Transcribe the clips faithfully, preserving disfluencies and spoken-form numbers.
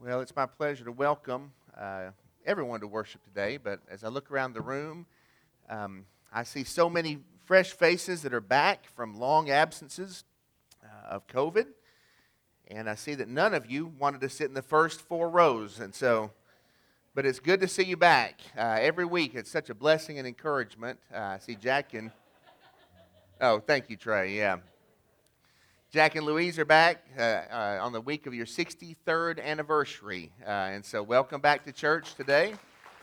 Well, it's my pleasure to welcome uh, everyone to worship today. But as I look around the room, um, I see so many fresh faces that are back from long absences uh, of COVID. And I see that none of you wanted to sit in the first four rows. And so, but it's good to see you back. Uh, every week, it's such a blessing and encouragement. Uh, I see Jack and, oh, thank you, Trey, yeah. Jack and Louise are back uh, uh, on the week of your sixty-third anniversary. Uh, and so welcome back to church today.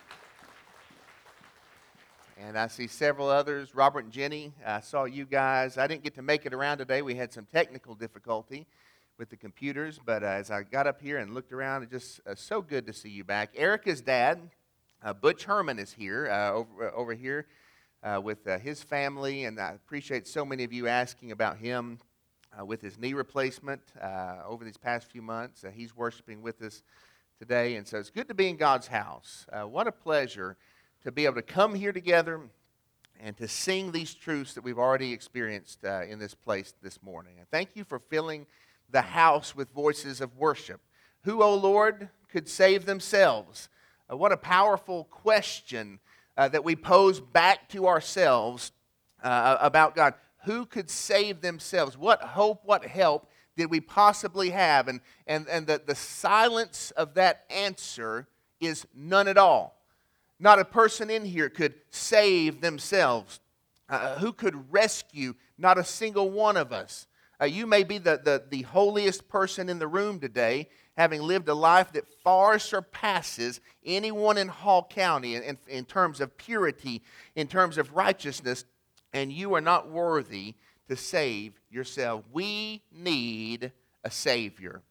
And I see several others. Robert and Jenny, I saw you guys. I didn't get to make it around today. We had some technical difficulty with the computers. But uh, as I got up here and looked around, it's just uh, so good to see you back. Erica's dad, uh, Butch Herman, is here, uh, over, uh, over here uh, with uh, his family. And I appreciate so many of you asking about him. Uh, with his knee replacement uh, over these past few months. Uh, he's worshiping with us today, and so it's good to be in God's house. Uh, what a pleasure to be able to come here together and to sing these truths that we've already experienced uh, in this place this morning. And thank you for filling the house with voices of worship. Who, O Lord, could save themselves? Uh, what a powerful question uh, that we pose back to ourselves uh, about God. Who could save themselves? What hope, what help did we possibly have? And, and, and the, the silence of that answer is none at all. Not a person in here could save themselves. Uh, who could rescue? Not a single one of us. Uh, you may be the, the, the holiest person in the room today, having lived a life that far surpasses anyone in Hall County in, in, in terms of purity, in terms of righteousness. And you are not worthy to save yourself. We need a Savior.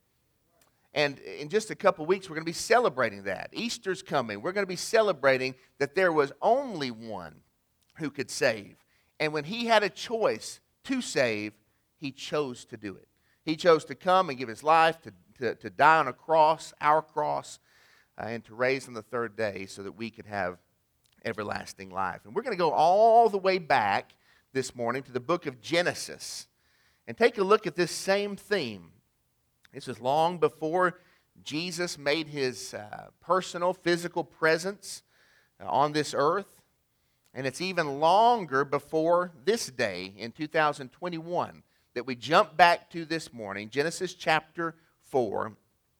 And in just a couple weeks, we're going to be celebrating that. Easter's coming. We're going to be celebrating that there was only one who could save. And when he had a choice to save, he chose to do it. He chose to come and give his life, to, to, to die on a cross, our cross, uh, and to raise on the third day so that we could have everlasting life. And we're going to go all the way back this morning to the book of Genesis and take a look at this same theme. This is long before Jesus made his uh, personal, physical presence uh, on this earth. And it's even longer before this day in two thousand twenty-one that we jump back to this morning. Genesis chapter four,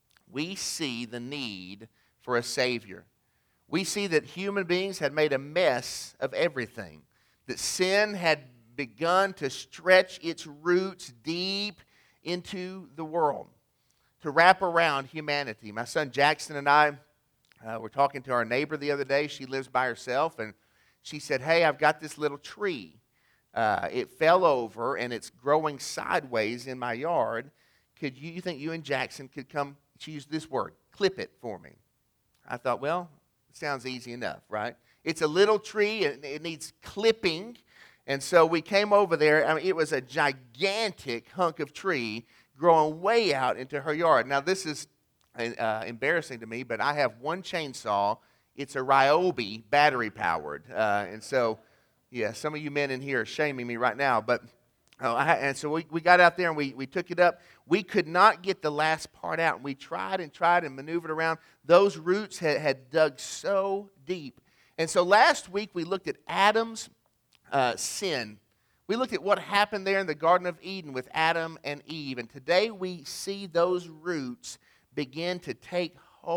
we see the need for a Savior. We see that human beings had made a mess of everything, that sin had begun to stretch its roots deep into the world, to wrap around humanity. My son Jackson and I uh, were talking to our neighbor the other day. She lives by herself, and she said, hey, I've got this little tree. Uh, it fell over, and it's growing sideways in my yard. Could you, you think you and Jackson could come, she used this word, clip it for me? I thought, well, sounds easy enough, right? It's a little tree. It, it needs clipping. And so we came over there. I mean, it was a gigantic hunk of tree growing way out into her yard. Now, this is uh, embarrassing to me, but I have one chainsaw. It's a Ryobi battery-powered. Uh, and so, yeah, some of you men in here are shaming me right now. But oh, I, and so we, we got out there and we, we took it up. We could not get the last part out. We tried and tried and maneuvered around. Those roots had, had dug so deep. And so last week we looked at Adam's uh, sin. We looked at what happened there in the Garden of Eden with Adam and Eve. And today we see those roots begin to take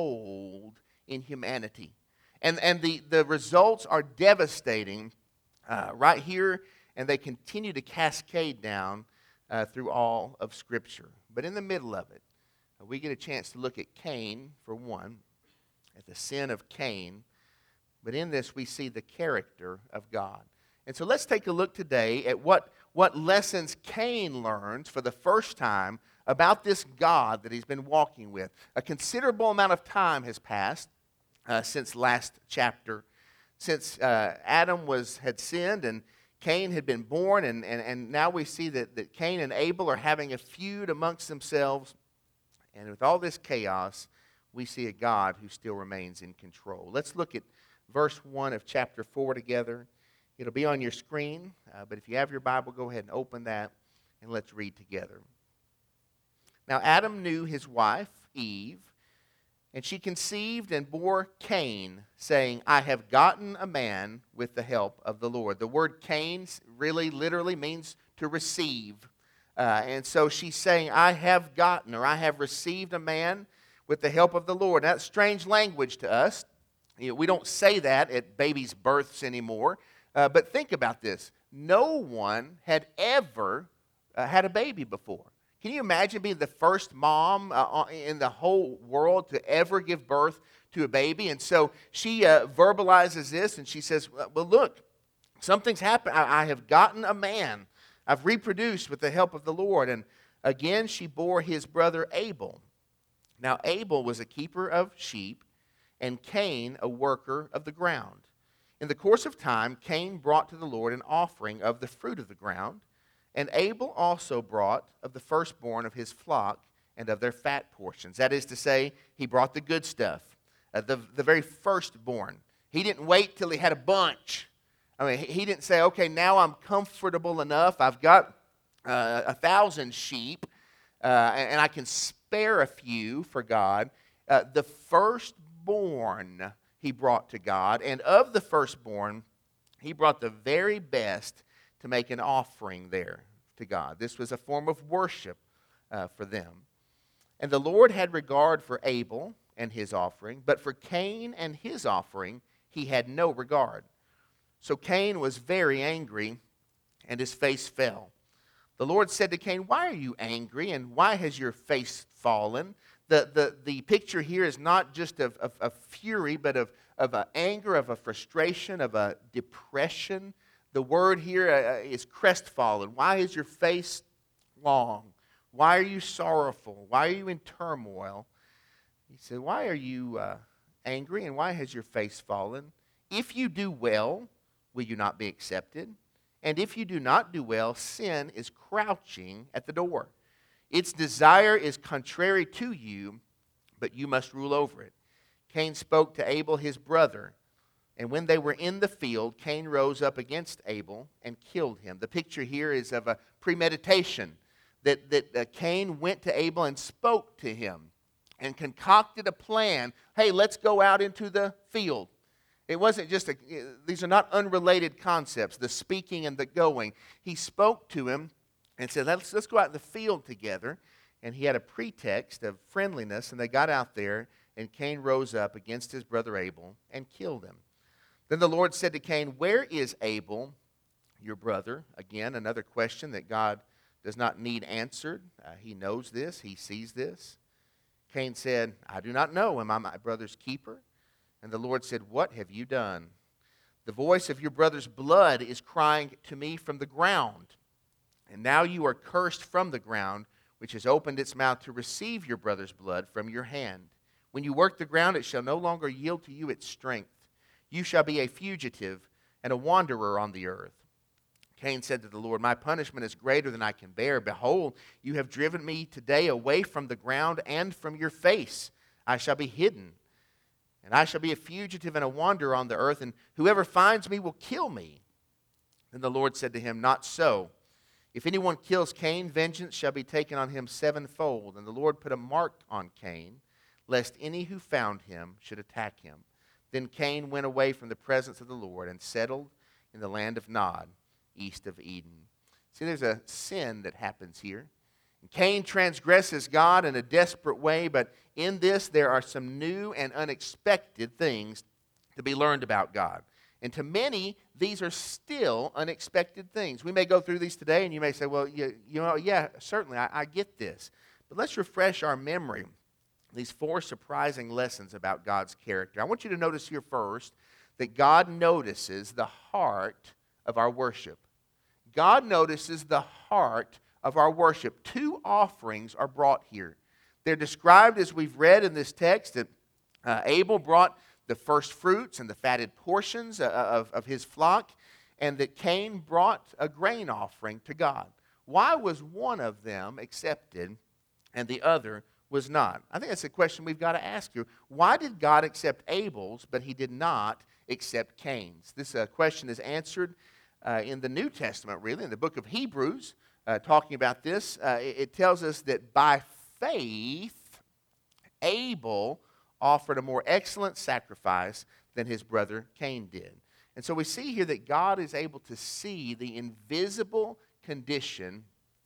hold in humanity. And, and the, the results are devastating uh, right here. And they continue to cascade down uh, through all of Scripture. But in the middle of it, uh, we get a chance to look at Cain, for one, at the sin of Cain. But in this, we see the character of God. And so let's take a look today at what, what lessons Cain learns for the first time about this God that he's been walking with. A considerable amount of time has passed uh, since last chapter, since uh, Adam was had sinned and Cain had been born, and, and, and now we see that, that Cain and Abel are having a feud amongst themselves. And with all this chaos, we see a God who still remains in control. Let's look at verse one of chapter four together. It'll be on your screen, uh, but if you have your Bible, go ahead and open that, and let's read together. Now Adam knew his wife, Eve, And she conceived and bore Cain, saying, I have gotten a man with the help of the Lord. The word Cain really literally means to receive. Uh, and so she's saying, I have gotten, or I have received a man with the help of the Lord. Now, that's strange language to us. You know, we don't say that at babies' births anymore. Uh, but think about this. No one had ever uh, had a baby before. Can you imagine being the first mom uh, in the whole world to ever give birth to a baby? And so she uh, verbalizes this, and she says, well, look, something's happened. I, I have gotten a man. I've reproduced with the help of the Lord. And again, she bore his brother Abel. Now, Abel was a keeper of sheep, and Cain a worker of the ground. In the course of time, Cain brought to the Lord an offering of the fruit of the ground. And Abel also brought of the firstborn of his flock and of their fat portions. That is to say, he brought the good stuff, uh, the, the very firstborn. He didn't wait till he had a bunch. I mean, he didn't say, okay, now I'm comfortable enough. I've got uh, a thousand sheep, uh, and, and I can spare a few for God. Uh, the firstborn he brought to God, and of the firstborn, he brought the very best to make an offering there to God. This was a form of worship uh, for them. And the Lord had regard for Abel and his offering, but for Cain and his offering he had no regard. So Cain was very angry, and his face fell. The Lord said to Cain, why are you angry, and why has your face fallen? The, the, the picture here is not just of, of, of fury, but of, of a anger, of a frustration, of a depression. The word here uh, is crestfallen. Why is your face long? Why are you sorrowful? Why are you in turmoil? He said, why are you uh, angry, and why has your face fallen? If you do well, will you not be accepted? And if you do not do well, sin is crouching at the door. Its desire is contrary to you, but you must rule over it. Cain spoke to Abel his brother. And when they were in the field, Cain rose up against Abel and killed him. The picture here is of a premeditation, that, that uh, Cain went to Abel and spoke to him and concocted a plan. Hey, let's go out into the field. It wasn't just, a, these are not unrelated concepts, the speaking and the going. He spoke to him and said, let's, let's go out in the field together. And he had a pretext of friendliness, and they got out there, and Cain rose up against his brother Abel and killed him. Then the Lord said to Cain, where is Abel, your brother? Again, another question that God does not need answered. Uh, he knows this. He sees this. Cain said, I do not know. Am I my brother's keeper? And the Lord said, what have you done? The voice of your brother's blood is crying to me from the ground. And now you are cursed from the ground, which has opened its mouth to receive your brother's blood from your hand. When you work the ground, it shall no longer yield to you its strength. You shall be a fugitive and a wanderer on the earth. Cain said to the Lord, my punishment is greater than I can bear. Behold, you have driven me today away from the ground and from your face. I shall be hidden, and I shall be a fugitive and a wanderer on the earth, and whoever finds me will kill me. Then the Lord said to him, not so. If anyone kills Cain, vengeance shall be taken on him sevenfold. And the Lord put a mark on Cain, lest any who found him should attack him. Then Cain went away from the presence of the Lord and settled in the land of Nod, east of Eden. See, there's a sin that happens here. And Cain transgresses God in a desperate way, but in this there are some new and unexpected things to be learned about God. And to many, these are still unexpected things. We may go through these today, and you may say, well, you, you know, yeah, certainly, I, I get this. But let's refresh our memory. These four surprising lessons about God's character. I want you to notice here first that God notices the heart of our worship. God notices the heart of our worship. Two offerings are brought here. They're described as we've read in this text that uh, Abel brought the first fruits and the fatted portions of, of his flock, and that Cain brought a grain offering to God. Why was one of them accepted and the other was not? I think that's a question we've got to ask you. Why did God accept Abel's, but he did not accept Cain's? This uh, question is answered uh, in the New Testament, really, in the book of Hebrews, uh, talking about this. Uh, it, it tells us that by faith, Abel offered a more excellent sacrifice than his brother Cain did. And so we see here that God is able to see the invisible condition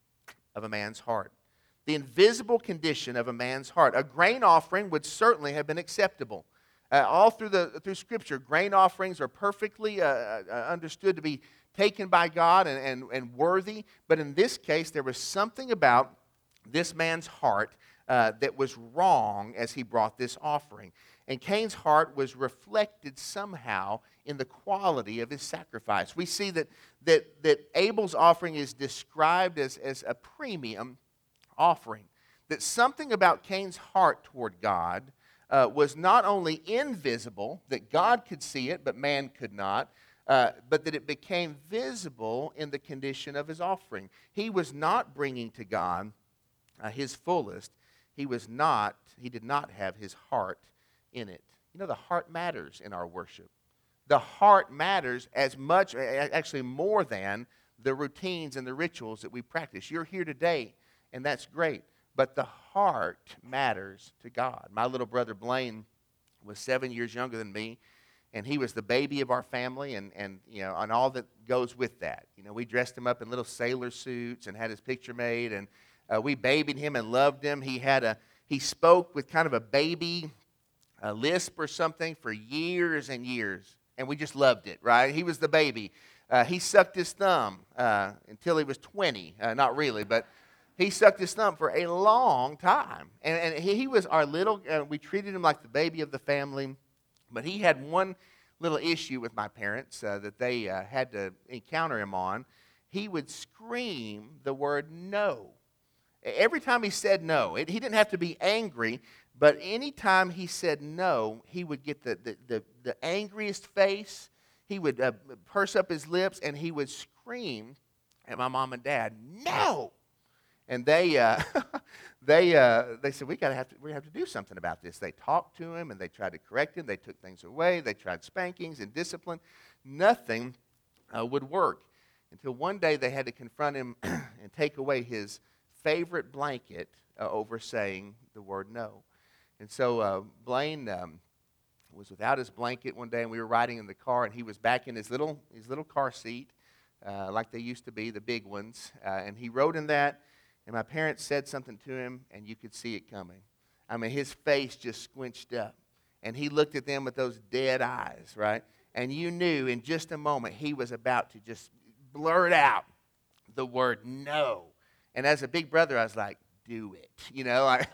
of a man's heart. The invisible condition of a man's heart. A grain offering would certainly have been acceptable. Uh, all through the through Scripture, grain offerings are perfectly uh, uh, understood to be taken by God and, and, and worthy. But in this case, there was something about this man's heart uh, that was wrong as he brought this offering. And Cain's heart was reflected somehow in the quality of his sacrifice. We see that, that, that Abel's offering is described as, as a premium offering. That something about Cain's heart toward God uh, was not only invisible, that God could see it, but man could not, uh, but that it became visible in the condition of his offering. He was not bringing to God uh, his fullest. He was not, he did not have his heart in it. You know, the heart matters in our worship. The heart matters as much, actually more than the routines and the rituals that we practice. You're here today, and that's great. But the heart matters to God. My little brother Blaine was seven years younger than me, and he was the baby of our family, and, and you know, and all that goes with that. You know, we dressed him up in little sailor suits and had his picture made, and uh, we babied him and loved him. He had a he spoke with kind of a baby a lisp or something for years and years, and we just loved it, right? He was the baby. Uh, he sucked his thumb uh, until he was twenty. Uh, not really, but he sucked his thumb for a long time. And, and he, he was our little, uh, we treated him like the baby of the family, but he had one little issue with my parents uh, that they uh, had to encounter him on. He would scream the word no. Every time he said no, it, he didn't have to be angry, but anytime he said no, he would get the, the, the, the angriest face. He would uh, purse up his lips, and he would scream at my mom and dad, no! And they uh, they uh, they said, we gotta have to we have to do something about this. They talked to him, and they tried to correct him. They took things away. They tried spankings and discipline. Nothing uh, would work until one day they had to confront him and take away his favorite blanket uh, over saying the word no. And so uh, Blaine um, was without his blanket one day, and we were riding in the car, and he was back in his little his little car seat, uh, like they used to be, the big ones. Uh, and he rode in that, and my parents said something to him, and you could see it coming. I mean, his face just squinched up, and he looked at them with those dead eyes, right? And you knew in just a moment he was about to just blurt out the word no. And as a big brother, I was like, do it. You know, I,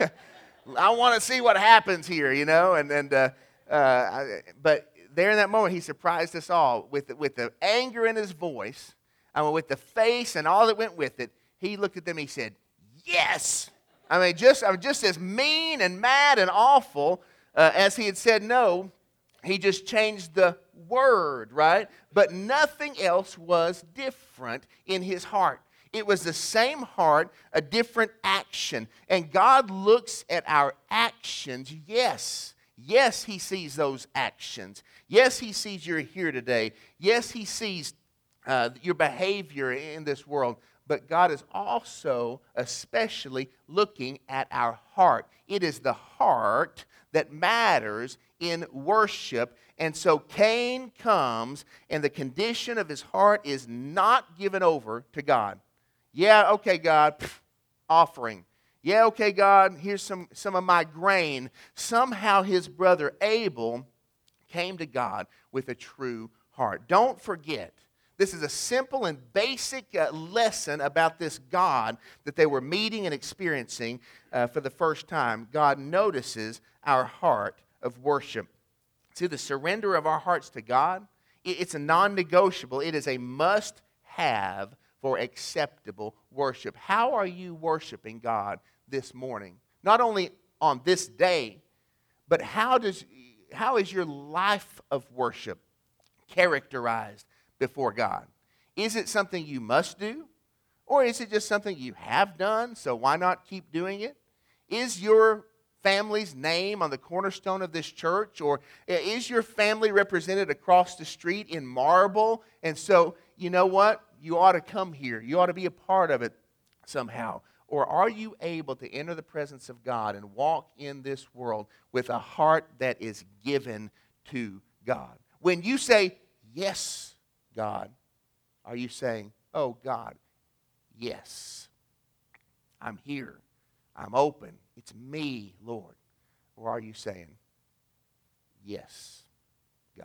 I want to see what happens here, you know. And, and uh, uh, I, but there in that moment, he surprised us all with, with the anger in his voice, I mean, with the face and all that went with it. He looked at them and he said, yes. I mean, just, I mean, just as mean and mad and awful uh, as he had said no, he just changed the word, right? But nothing else was different in his heart. It was the same heart, a different action. And God looks at our actions. Yes, yes, he sees those actions. Yes, he sees you're here today. Yes, he sees uh, your behavior in this world. But God is also especially looking at our heart. It is the heart that matters in worship. And so Cain comes, and the condition of his heart is not given over to God. Yeah, okay, God, pff, offering. Yeah, okay, God, here's some, some of my grain. Somehow his brother Abel came to God with a true heart. Don't forget, this is a simple and basic uh, lesson about this God that they were meeting and experiencing uh, for the first time. God notices our heart of worship. See, the surrender of our hearts to God, it's a non-negotiable. It is a must-have for acceptable worship. How are you worshiping God this morning? Not only on this day, but how does how is your life of worship characterized before God? Is it something you must do? Or is it just something you have done, so why not keep doing it? Is your family's name on the cornerstone of this church? Or is your family represented across the street in marble? And so, you know what? You ought to come here. You ought to be a part of it somehow. Or are you able to enter the presence of God and walk in this world with a heart that is given to God? When you say, yes, God, are you saying, oh, God, yes, I'm here, I'm open, it's me, Lord? Or are you saying, yes, God?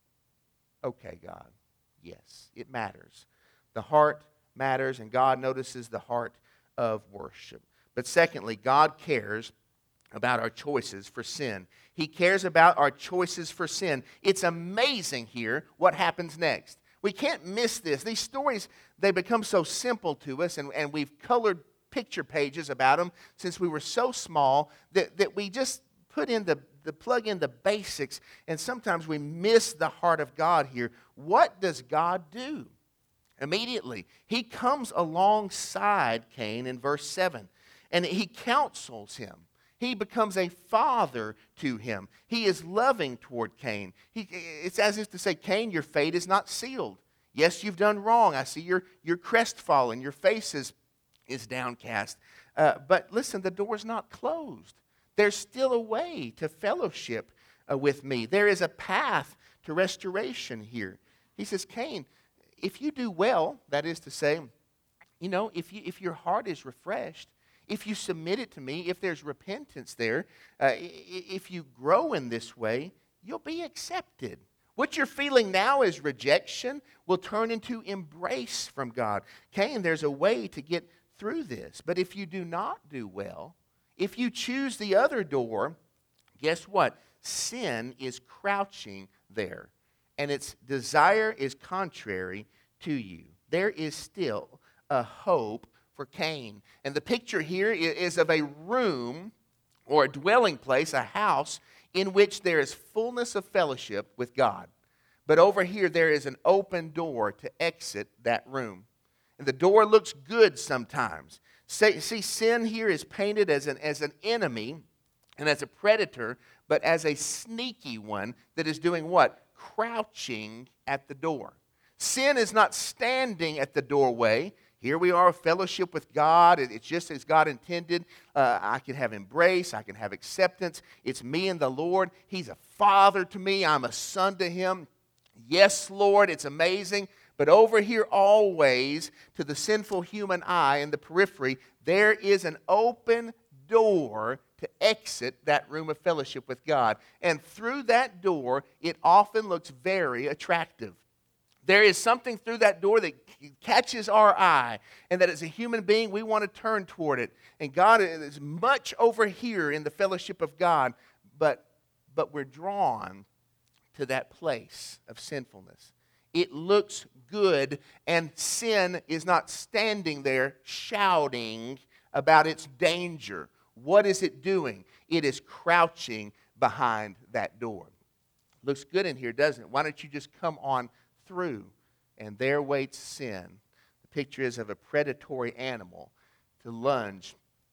Okay, God, yes, it matters. The heart matters, and God notices the heart of worship. But secondly, God cares about our choices for sin. He cares about our choices for sin. It's amazing here what happens next. We can't miss this. These stories, they become so simple to us, and, and we've colored picture pages about them since we were so small that, that we just put in the, the plug in the basics, and sometimes we miss the heart of God here. What does God do? Immediately, he comes alongside Cain in verse seven, and he counsels him. He becomes a father to him. He is loving toward Cain. He, it's as if to say, Cain, your fate is not sealed. Yes, you've done wrong. I see your, your crestfallen. Your face is, is downcast. Uh, but listen, the door's not closed. There's still a way to fellowship uh, with me. There is a path to restoration here. He says, Cain, if you do well, that is to say, you know, if you, if your heart is refreshed, if you submit it to me, if there's repentance there, uh, if you grow in this way, you'll be accepted. What you're feeling now as rejection will turn into embrace from God. Cain, there's a way to get through this. But if you do not do well, if you choose the other door, guess what? Sin is crouching there, and its desire is contrary to you. There is still a hope for Cain. And the picture here is of a room or a dwelling place, a house, in which there is fullness of fellowship with God. But over here there is an open door to exit that room. And the door looks good sometimes. See, sin here is painted as an, as an enemy and as a predator, but as a sneaky one that is doing what? Crouching at the door. Sin is not standing at the doorway. Here we are, fellowship with God. It's just as God intended. Uh, I can have embrace. I can have acceptance. It's me and the Lord. He's a father to me. I'm a son to him. Yes, Lord, it's amazing. But over here always, to the sinful human eye in the periphery, there is an open door to exit that room of fellowship with God. And through that door, it often looks very attractive. There is something through that door that catches our eye, and that as a human being, we want to turn toward it. And God is much over here in the fellowship of God, but, but we're drawn to that place of sinfulness. It looks good, and sin is not standing there shouting about its danger. What is it doing? It is crouching behind that door. Looks good in here, doesn't it? Why don't you just come on through? And there waits sin. The picture is of a predatory animal to lunge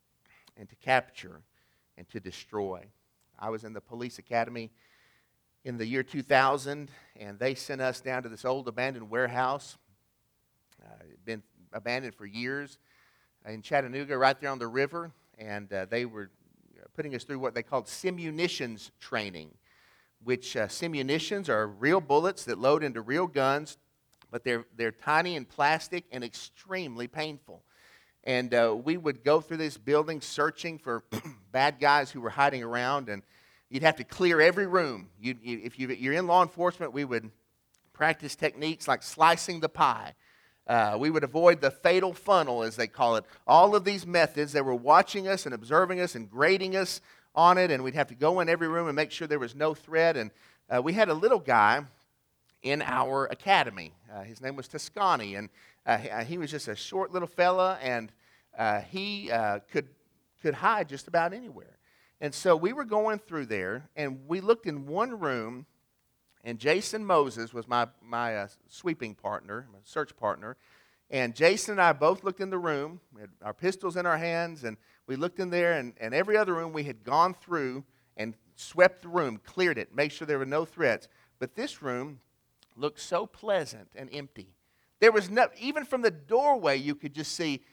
and to capture and to destroy. I was in the police academy in the year two thousand, and they sent us down to this old abandoned warehouse. Uh, it had been abandoned for years in Chattanooga, right there on the river, and uh, they were putting us through what they called simunitions training, which uh, simunitions are real bullets that load into real guns, but they're, they're tiny and plastic and extremely painful. And uh, we would go through this building searching for bad guys who were hiding around, and you'd have to clear every room. You, you, if you, you're in law enforcement, we would practice techniques like slicing the pie. Uh, we would avoid the fatal funnel, as they call it. All of these methods, they were watching us and observing us and grading us on it, and we'd have to go in every room and make sure there was no threat. And uh, we had a little guy in our academy. Uh, his name was Toscani, and uh, he, uh, he was just a short little fella, and uh, he uh, could could hide just about anywhere. And so we were going through there, and we looked in one room, and Jason Moses was my, my uh, sweeping partner, my search partner. And Jason and I both looked in the room. We had our pistols in our hands, and we looked in there, and, and every other room we had gone through and swept the room, cleared it, made sure there were no threats. But this room looked so pleasant and empty. There was no, even from the doorway, you could just see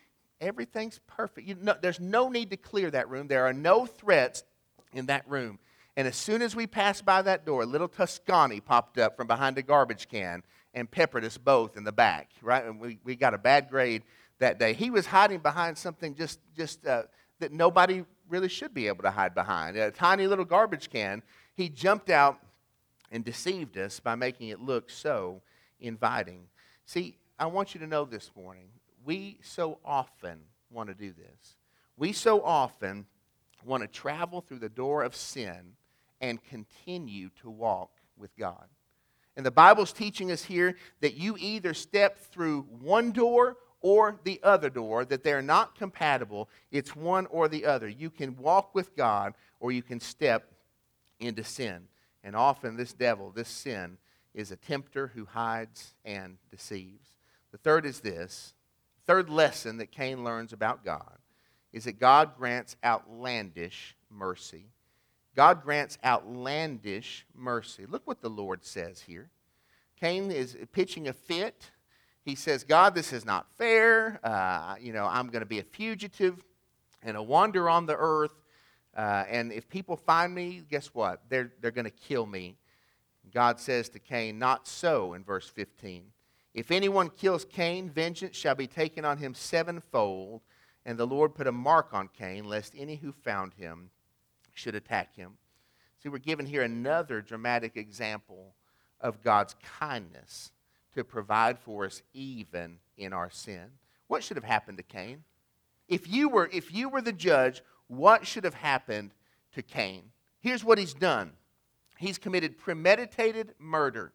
Everything's perfect. You know, there's no need to clear that room. There are no threats in that room. And as soon as we passed by that door, little Tuscany popped up from behind a garbage can and peppered us both in the back, right? And we, we got a bad grade that day. He was hiding behind something just, just uh, that nobody really should be able to hide behind. A tiny little garbage can. He jumped out and deceived us by making it look so inviting. See, I want you to know this morning, we so often want to do this. We so often want to travel through the door of sin and continue to walk with God. And the Bible's teaching us here that you either step through one door or the other door, that they're not compatible. It's one or the other. You can walk with God or you can step into sin. And often this devil, this sin, is a tempter who hides and deceives. The third is this. Third lesson that Cain learns about God is that God grants outlandish mercy. God grants outlandish mercy. Look what the Lord says here. Cain is pitching a fit. He says, God, this is not fair. Uh, you know, I'm going to be a fugitive and a wanderer on the earth. Uh, and if people find me, guess what? They're, they're going to kill me. God says to Cain, not so in verse fifteen. If anyone kills Cain, vengeance shall be taken on him sevenfold. And the Lord put a mark on Cain, lest any who found him should attack him. See, we're given here another dramatic example of God's kindness to provide for us even in our sin. What should have happened to Cain? If you were, if you were the judge, what should have happened to Cain? Here's what he's done. He's committed premeditated murder.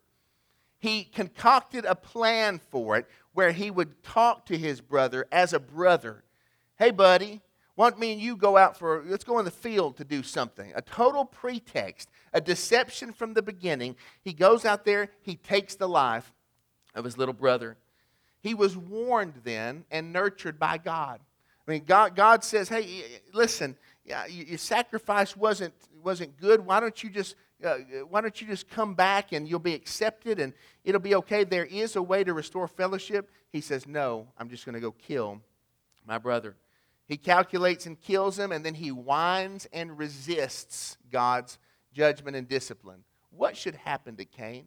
He concocted a plan for it where he would talk to his brother as a brother. Hey, buddy, why don't me and you go out for, let's go in the field to do something. A total pretext, a deception from the beginning. He goes out there, he takes the life of his little brother. He was warned then and nurtured by God. I mean, God, God says, hey, listen, yeah, your sacrifice wasn't, wasn't good. Why don't you just uh, why don't you just come back and you'll be accepted and it'll be okay. There is a way to restore fellowship. He says, no, I'm just going to go kill my brother. He calculates and kills him, and then he whines and resists God's judgment and discipline. What should happen to Cain?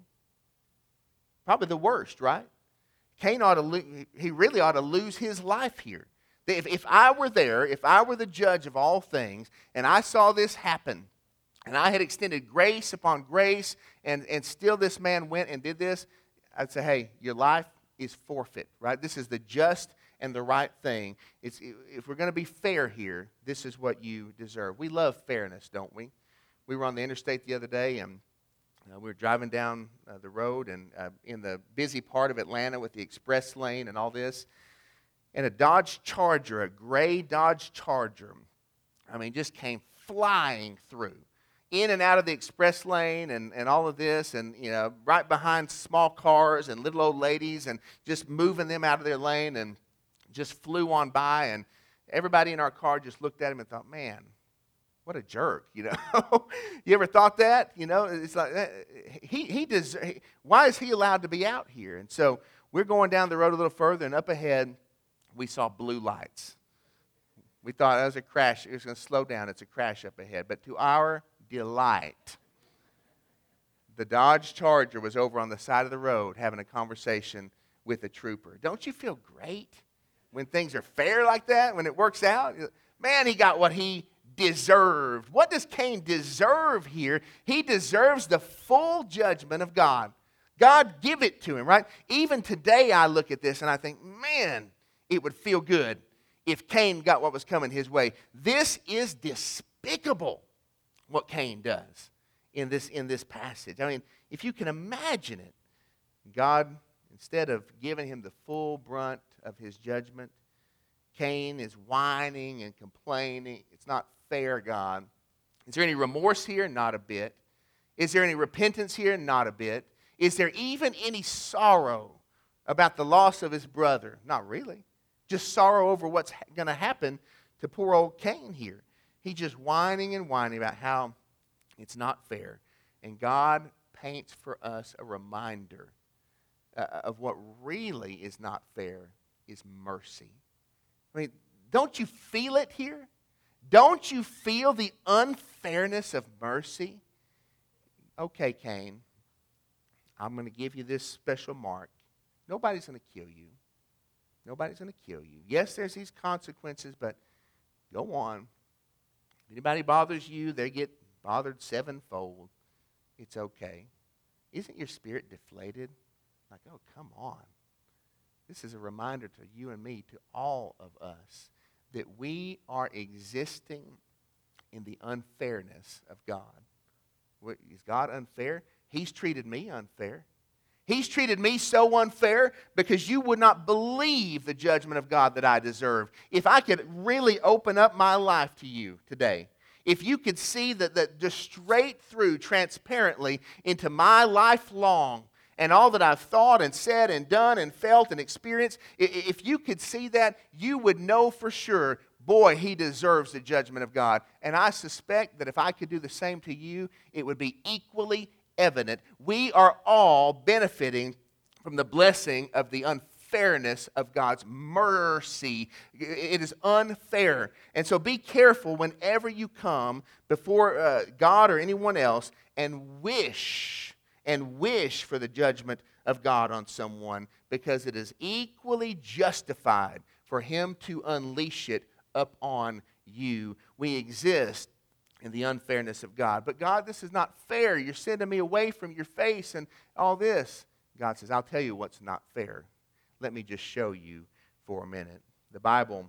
Probably the worst, right? Cain ought to lo- he really ought to lose his life here. If, if I were there, if I were the judge of all things, and I saw this happen, and I had extended grace upon grace, and, and still this man went and did this, I'd say, hey, your life is forfeit, right? This is the just and the right thing. It's, if we're going to be fair here, this is what you deserve. We love fairness, don't we? We were on the interstate the other day, and uh, we were driving down uh, the road and uh, in the busy part of Atlanta with the express lane and all this, and a Dodge Charger, a gray Dodge Charger, I mean, just came flying through, in and out of the express lane and, and all of this, and, you know, right behind small cars and little old ladies and just moving them out of their lane, and just flew on by, and everybody in our car just looked at him and thought, man, what a jerk, you know. You ever thought that? You know, it's like, he, he does, why is he allowed to be out here? And so we're going down the road a little further, and up ahead, we saw blue lights. We thought it was a crash. It was going to slow down. It's a crash up ahead. But to our delight, the Dodge Charger was over on the side of the road having a conversation with a trooper. Don't you feel great when things are fair like that, when it works out? Man, he got what he deserved. What does Cain deserve here? He deserves the full judgment of God. God give it to him, right? Even today I look at this and I think, man, it would feel good if Cain got what was coming his way. This is despicable, what Cain does in this, in this passage. I mean, if you can imagine it, God, instead of giving him the full brunt of his judgment, Cain is whining and complaining. It's not fair, God. Is there any remorse here? Not a bit. Is there any repentance here? Not a bit. Is there even any sorrow about the loss of his brother? Not really. Just sorrow over what's going to happen to poor old Cain here. He's just whining and whining about how it's not fair. And God paints for us a reminder uh, of what really is not fair is mercy. I mean, Don't you feel it here? Don't you feel the unfairness of mercy? Okay, Cain, I'm going to give you this special mark. Nobody's going to kill you. Nobody's going to kill you. Yes, there's these consequences, but go on. If anybody bothers you, they get bothered sevenfold. It's okay. Isn't your spirit deflated? Like, oh, come on. This is a reminder to you and me, to all of us, that we are existing in the unfairness of God. What, is God unfair? He's treated me unfair. He's treated me so unfair because you would not believe the judgment of God that I deserve. If I could really open up my life to you today, if you could see that, that just straight through, transparently, into my lifelong and all that I've thought and said and done and felt and experienced, if you could see that, you would know for sure, boy, he deserves the judgment of God. And I suspect that if I could do the same to you, it would be equally evident. We are all benefiting from the blessing of the unfairness of God's mercy. It is unfair. And so be careful whenever you come before uh, God or anyone else and wish and wish for the judgment of God on someone, because it is equally justified for him to unleash it upon you. We exist in the unfairness of God. But God, this is not fair. You're sending me away from your face and all this. God says, I'll tell you what's not fair. Let me just show you for a minute. The Bible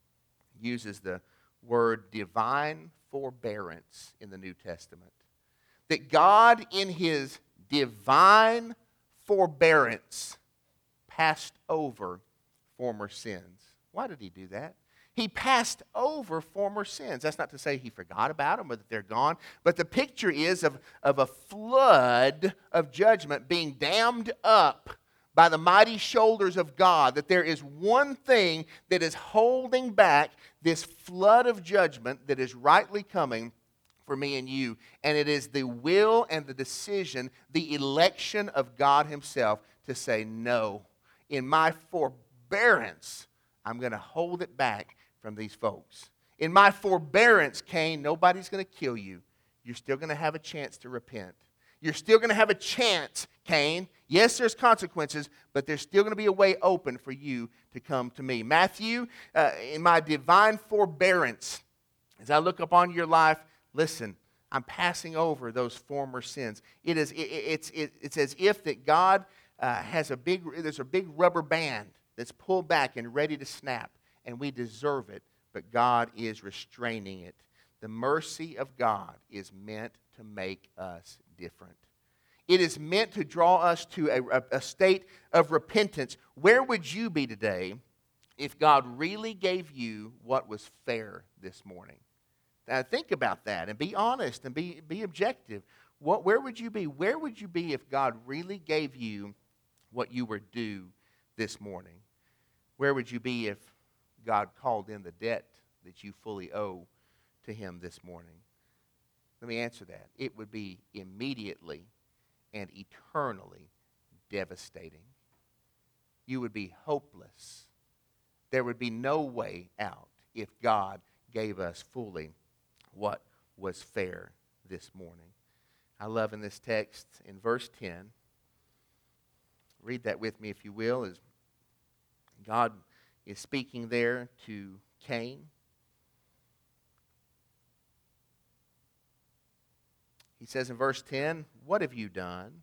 uses the word divine forbearance in the New Testament. That God, in his divine forbearance, passed over former sins. Why did he do that? He passed over former sins. That's not to say he forgot about them or that they're gone. But the picture is of, of a flood of judgment being dammed up by the mighty shoulders of God. That there is one thing that is holding back this flood of judgment that is rightly coming for me and you. And it is the will and the decision, the election of God himself to say, no, in my forbearance, I'm going to hold it back from these folks. In my forbearance, Cain, nobody's going to kill you. You're still going to have a chance to repent. You're still going to have a chance, Cain. Yes, there's consequences, but there's still going to be a way open for you to come to me. Matthew, uh, in my divine forbearance, as I look upon your life, listen, I'm passing over those former sins. It is, it, it's, it, it's as if that God uh, has a big, there's a big rubber band that's pulled back and ready to snap. And we deserve it, but God is restraining it. The mercy of God is meant to make us different. It is meant to draw us to a, a, a state of repentance. Where would you be today if God really gave you what was fair this morning? Now think about that and be honest and be, be objective. What, where would you be? Where would you be if God really gave you what you were due this morning? Where would you be if God called in the debt that you fully owe to him this morning? Let me answer that. It would be immediately and eternally devastating. You would be hopeless. There would be no way out if God gave us fully what was fair this morning. I love in this text in verse ten. Read that with me if you will, as God is speaking there to Cain. He says in verse ten, "What have you done?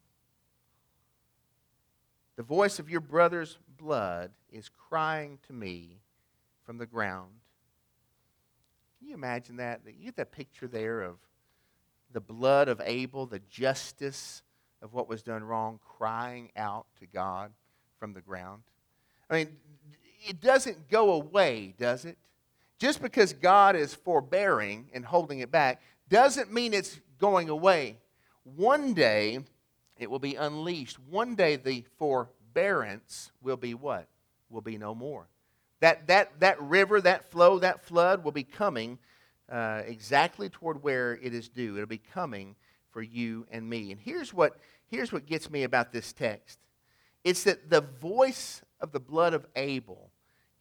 The voice of your brother's blood is crying to me from the ground." Can you imagine that? You get that picture there of the blood of Abel, the justice of what was done wrong, crying out to God from the ground. I mean, it doesn't go away, does it? Just because God is forbearing and holding it back doesn't mean it's going away. One day it will be unleashed. One day the forbearance will be what? Will be no more. That, that, that river, that flow, that flood will be coming uh, exactly toward where it is due. It'll be coming for you and me. And here's what, here's what gets me about this text. It's that the voice of the blood of Abel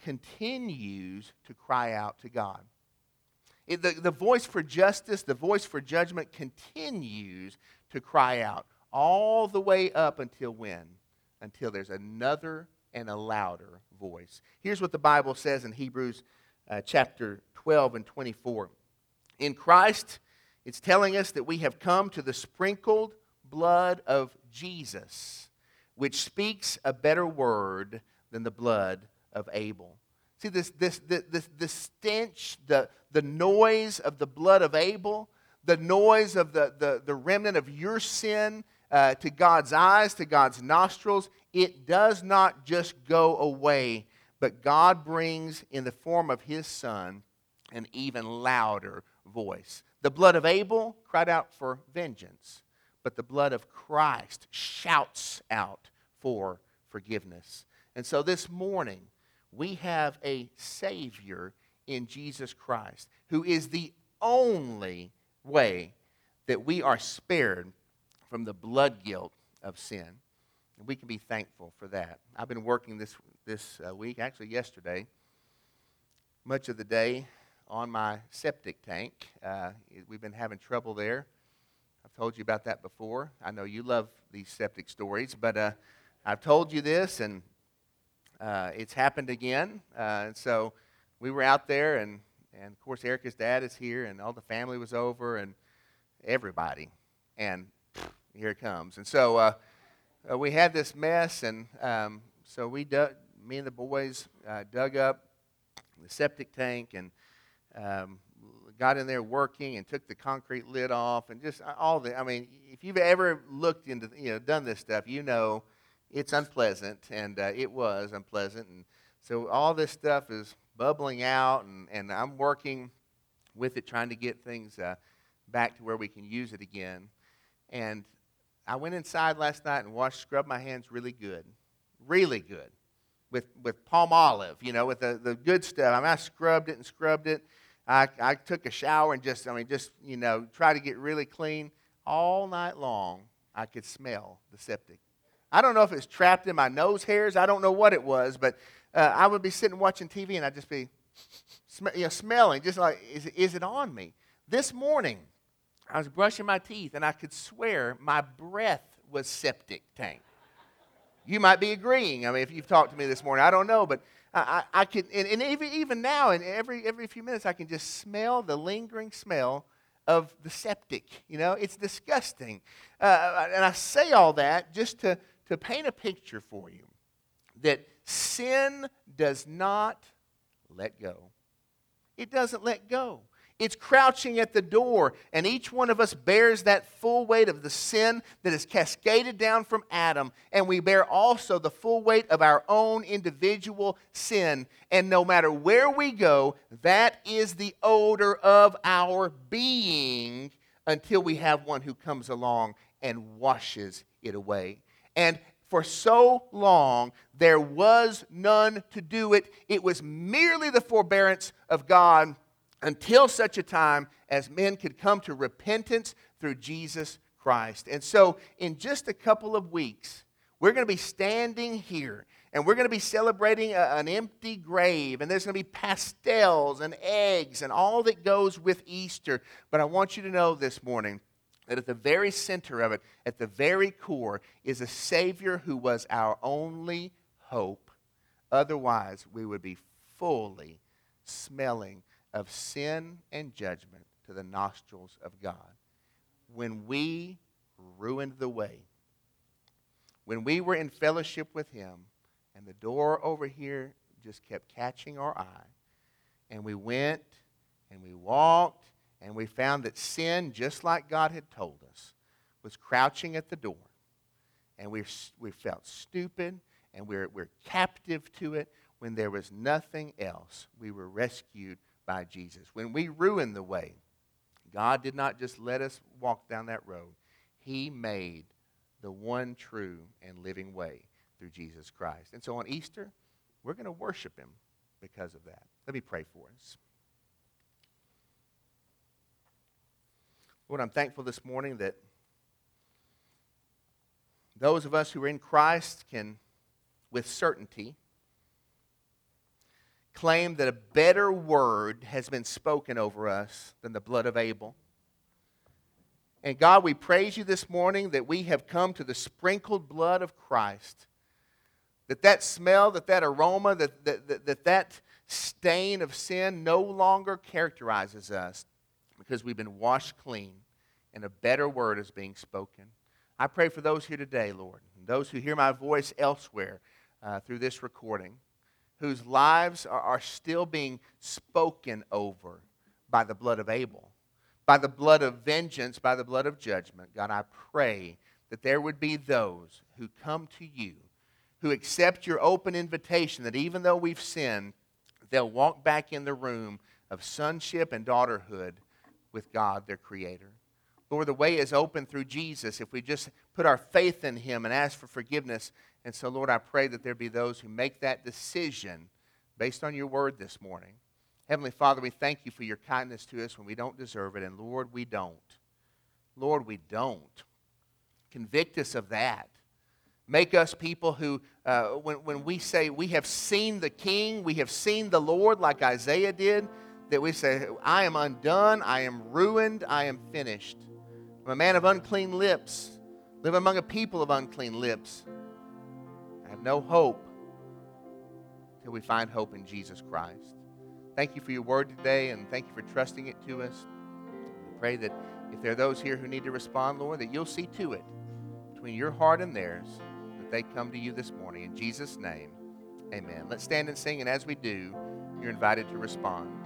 continues to cry out to God. It, the, the voice for justice, the voice for judgment continues to cry out all the way up until when? Until there's another and a louder voice. Here's what the Bible says in Hebrews uh, chapter twelve and twenty-four. In Christ, it's telling us that we have come to the sprinkled blood of Jesus, which speaks a better word than the blood of Abel. See, this, this, this, this, this stench, the, the noise of the blood of Abel, the noise of the, the, the remnant of your sin uh, to God's eyes, to God's nostrils, it does not just go away, but God brings in the form of His Son an even louder voice. The blood of Abel cried out for vengeance, but the blood of Christ shouts out for forgiveness. And so this morning, we have a Savior in Jesus Christ who is the only way that we are spared from the blood guilt of sin. And we can be thankful for that. I've been working this, this uh, week, actually yesterday, much of the day on my septic tank. Uh, we've been having trouble there. I've told you about that before. I know you love these septic stories, but uh, I've told you this, and Uh, it's happened again, uh, and so we were out there, and, and of course Erica's dad is here, and all the family was over, and everybody, and here it comes. And so uh, uh, we had this mess, and um, so we, dug, me and the boys, uh, dug up the septic tank, and um, got in there working, and took the concrete lid off, and just all the. I mean, if you've ever looked into, you know, done this stuff, you know. It's unpleasant, and uh, it was unpleasant. And so all this stuff is bubbling out, and, and I'm working with it, trying to get things uh, back to where we can use it again. And I went inside last night and washed, scrubbed my hands really good, really good, with with palm olive, you know, with the, the good stuff. I mean, I scrubbed it and scrubbed it. I, I took a shower and just, I mean, just, you know, try to get really clean. All night long, I could smell the septic. I don't know if it's trapped in my nose hairs. I don't know what it was, but uh, I would be sitting watching T V, and I'd just be sm- you know, smelling, just like, is, is it on me? This morning, I was brushing my teeth, and I could swear my breath was septic tank. You might be agreeing. I mean, if you've talked to me this morning, I don't know, but I, I, I could, and, and even, even now, and every every few minutes, I can just smell the lingering smell of the septic. You know, it's disgusting. Uh, and I say all that just to to paint a picture for you that sin does not let go. It doesn't let go. It's crouching at the door, and each one of us bears that full weight of the sin that is cascaded down from Adam, and we bear also the full weight of our own individual sin. And no matter where we go, that is the odor of our being until we have one who comes along and washes it away. And for so long, there was none to do it. It was merely the forbearance of God until such a time as men could come to repentance through Jesus Christ. And so, in just a couple of weeks, we're going to be standing here, and we're going to be celebrating a, an empty grave, and there's going to be pastels and eggs and all that goes with Easter. But I want you to know this morning that at the very center of it, at the very core, is a Savior who was our only hope. Otherwise, we would be fully smelling of sin and judgment to the nostrils of God. When we ruined the way, when we were in fellowship with Him, and the door over here just kept catching our eye, and we went and we walked, and we found that sin, just like God had told us, was crouching at the door. And we we felt stupid, and we're, we're captive to it. When there was nothing else, we were rescued by Jesus. When we ruined the way, God did not just let us walk down that road. He made the one true and living way through Jesus Christ. And so on Easter, we're going to worship Him because of that. Let me pray for us. Lord, I'm thankful this morning that those of us who are in Christ can, with certainty, claim that a better word has been spoken over us than the blood of Abel. And God, we praise you this morning that we have come to the sprinkled blood of Christ. That that smell, that that aroma, that that, that, that, that stain of sin no longer characterizes us because we've been washed clean and a better word is being spoken. I pray for those here today, Lord, and those who hear my voice elsewhere uh, through this recording, whose lives are, are still being spoken over by the blood of Abel, by the blood of vengeance, by the blood of judgment. God, I pray that there would be those who come to you, who accept your open invitation, that even though we've sinned, they'll walk back in the room of sonship and daughterhood with God, their Creator. Lord, the way is open through Jesus if we just put our faith in Him and ask for forgiveness. And so, Lord, I pray that there be those who make that decision based on your word this morning. Heavenly Father, we thank you for your kindness to us when we don't deserve it. And Lord, we don't. Lord, we don't. Convict us of that. Make us people who, uh, when, when we say we have seen the King, we have seen the Lord like Isaiah did, that we say, I am undone, I am ruined, I am finished. I'm a man of unclean lips, live among a people of unclean lips. I have no hope till we find hope in Jesus Christ. Thank you for your word today, and thank you for trusting it to us. I pray that if there are those here who need to respond, Lord, that you'll see to it between your heart and theirs that they come to you this morning. In Jesus' name, amen. Let's stand and sing, and as we do, you're invited to respond.